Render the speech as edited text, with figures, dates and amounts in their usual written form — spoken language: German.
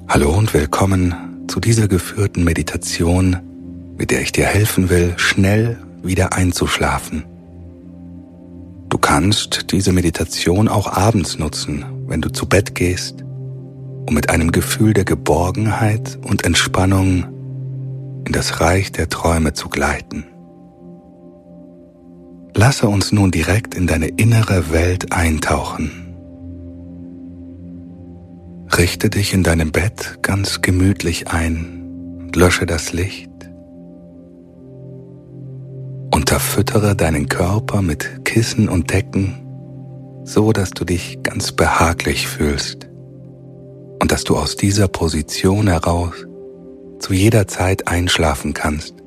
Hallo und willkommen zu dieser geführten Meditation, mit der ich dir helfen will, schnell wieder einzuschlafen. Du kannst diese Meditation auch abends nutzen, wenn du zu Bett gehst, um mit einem Gefühl der Geborgenheit und Entspannung in das Reich der Träume zu gleiten. Lasse uns nun direkt in deine innere Welt eintauchen. Richte dich in deinem Bett ganz gemütlich ein und lösche das Licht. Unterfüttere deinen Körper mit Kissen und Decken, so dass du dich ganz behaglich fühlst und dass du aus dieser Position heraus zu jeder Zeit einschlafen kannst.